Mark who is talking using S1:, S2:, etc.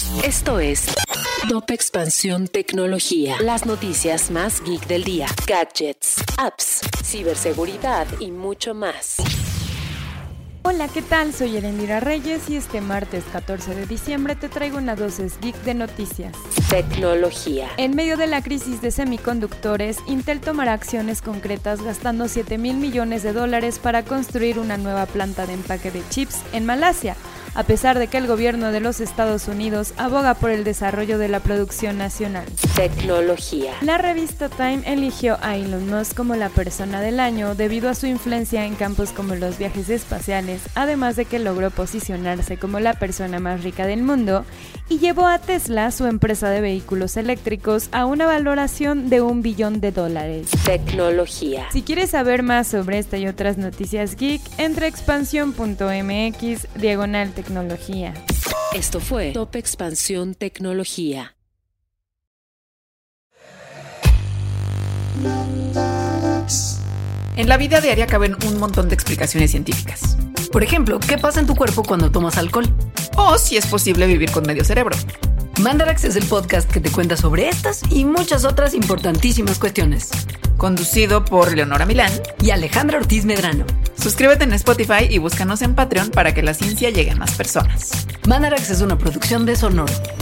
S1: Esto es Top Expansión Tecnología. Las noticias más geek del día. Gadgets, apps, ciberseguridad y mucho más.
S2: Hola, ¿qué tal? Soy Erendira Reyes y este martes 14 de diciembre te traigo una dosis geek de noticias.
S1: Tecnología.
S2: En medio de la crisis de semiconductores, Intel tomará acciones concretas gastando $7,000 millones para construir una nueva planta de empaque de chips en Malasia, a pesar de que el gobierno de los Estados Unidos aboga por el desarrollo de la producción nacional.
S1: Tecnología.
S2: La revista Time eligió a Elon Musk como la persona del año debido a su influencia en campos como los viajes espaciales, además de que logró posicionarse como la persona más rica del mundo y llevó a Tesla, su empresa de vehículos eléctricos, a una valoración de $1 billón.
S1: Tecnología.
S2: Si quieres saber más sobre esta y otras noticias geek, entra a expansión.mx/tecnología.
S1: Esto fue Top Expansión Tecnología.
S3: En la vida diaria caben un montón de explicaciones científicas.
S4: Por ejemplo, ¿qué pasa en tu cuerpo cuando tomas alcohol?
S3: O si es posible vivir con medio cerebro.
S4: Mandarax es el podcast que te cuenta sobre estas y muchas otras importantísimas cuestiones.
S3: Conducido por Leonora Milán
S4: y Alejandra Ortiz Medrano.
S3: Suscríbete en Spotify y búscanos en Patreon para que la ciencia llegue a más personas.
S4: Mandarax es una producción de Sonoro.